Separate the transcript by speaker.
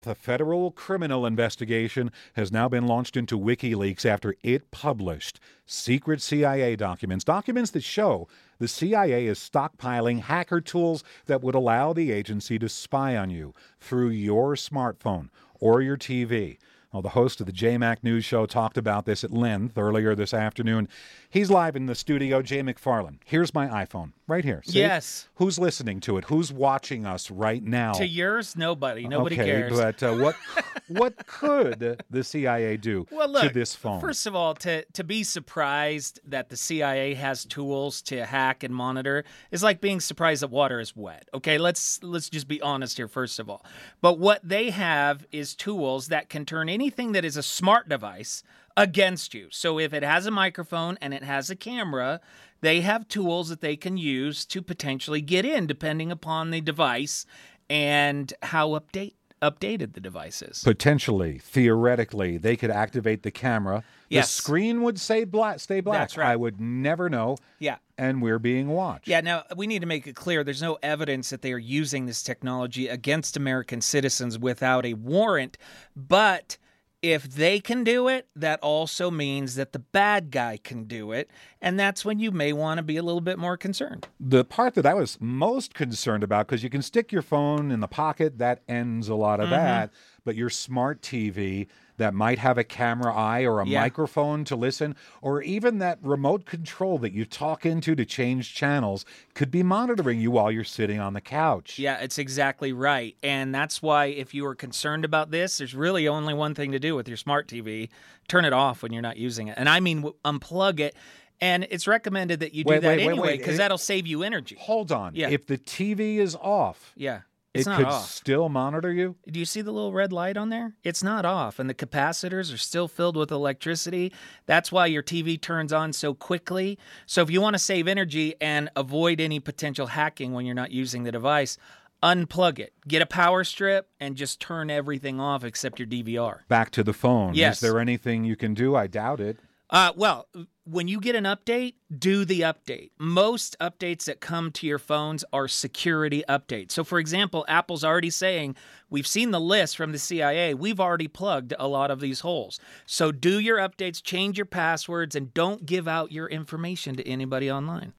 Speaker 1: The federal criminal investigation has now been launched into WikiLeaks after it published secret CIA documents that show the CIA is stockpiling hacker tools that would allow the agency to spy on you through your smartphone or your TV. Well, the host of the JMac News Show talked about this at length earlier this afternoon. He's live in the studio, Jay McFarland. Here's my iPhone, right here. See?
Speaker 2: Yes.
Speaker 1: Who's listening to it? Who's watching us right now?
Speaker 2: To yours, nobody. Nobody
Speaker 1: okay,
Speaker 2: cares.
Speaker 1: But what could the CIA do to this phone?
Speaker 2: First of all, to be surprised that the CIA has tools to hack and monitor is like being surprised that water is wet. Okay, let's just be honest here, first of all. But what they have is tools that can turn anything that is a smart device against you. So if it has a microphone and it has a camera, they have tools that they can use to potentially get in, depending upon the device and how updated the device is.
Speaker 1: Potentially, theoretically, they could activate the camera.
Speaker 2: Yes.
Speaker 1: The screen would stay black.
Speaker 2: That's right.
Speaker 1: I would never know.
Speaker 2: Yeah.
Speaker 1: And we're being watched.
Speaker 2: Yeah, now, we need to make it clear there's no evidence that they are using this technology against American citizens without a warrant, but if they can do it, that also means that the bad guy can do it, and that's when you may want to be a little bit more concerned.
Speaker 1: The part that I was most concerned about, because you can stick your phone in the pocket, that ends a lot of that, but your smart TV that might have a camera eye or a microphone to listen, or even that remote control that you talk into to change channels could be monitoring you while you're sitting on the couch.
Speaker 2: Yeah, it's exactly right. And that's why if you are concerned about this, there's really only one thing to do with your smart TV. Turn it off when you're not using it. And I mean, unplug it. And it's recommended that you do that anyway, because that'll save you energy.
Speaker 1: Hold on.
Speaker 2: Yeah.
Speaker 1: If the TV is off,
Speaker 2: it's
Speaker 1: it
Speaker 2: not
Speaker 1: could
Speaker 2: off.
Speaker 1: still monitor you?
Speaker 2: Do you see the little red light on there? It's not off, and the capacitors are still filled with electricity. That's why your TV turns on so quickly. So if you want to save energy and avoid any potential hacking when you're not using the device, unplug it. Get a power strip and just turn everything off except your DVR.
Speaker 1: Back to the phone.
Speaker 2: Yes.
Speaker 1: Is there anything you can do? I doubt it.
Speaker 2: Well, when you get an update, do the update. Most updates that come to your phones are security updates. So, for example, Apple's already saying, we've seen the list from the CIA. We've already plugged a lot of these holes. So do your updates, change your passwords, and don't give out your information to anybody online.